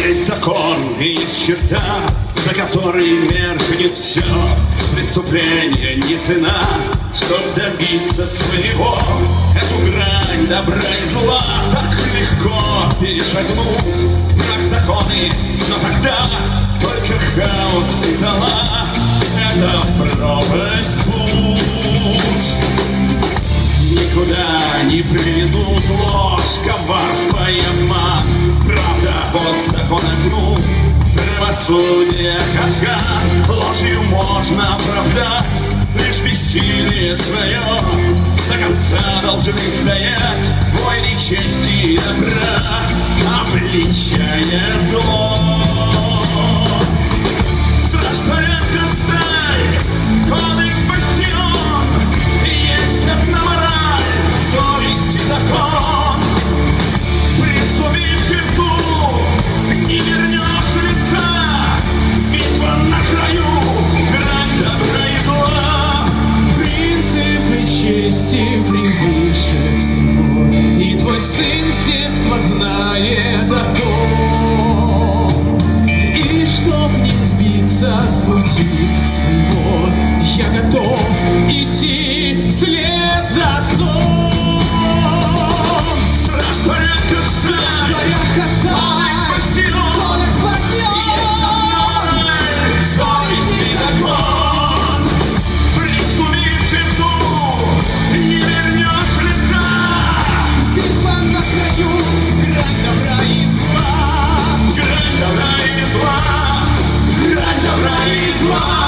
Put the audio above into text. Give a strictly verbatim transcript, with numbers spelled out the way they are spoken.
Есть закон и есть черта, за которой меркнет все. Преступление не цена, чтоб добиться своего. Эту грань добра и зла так легко перешагнуть. Враг законы, но тогда только хаос и зола. Это в пропасть путь. Никуда не приведут ложь, коварство и обман. Правда, вот закона кнут, правосудие капкан. Ложью можно оправдать лишь бессилие свое. До конца должны стоять воины чести и добра, обличая зло. Страж порядка стай, кодекс бастион. Есть одна мораль, совесть и закон. Приступив черту, не вернешь лица. Битва на краю, грань добра и зла. Принципы чести превыше всего, и твой сын с детства знает о том. И чтоб не сбиться с пути своего, я готов идти вслед за отцом. Страж порядка стай, Порядка стай, кодекс бастион. Есть одна мораль, совесть и закон. Приступив черту, не вернешь лица. битва на краю, грань добра и зла. Грань добра и зла, грань добра и зла.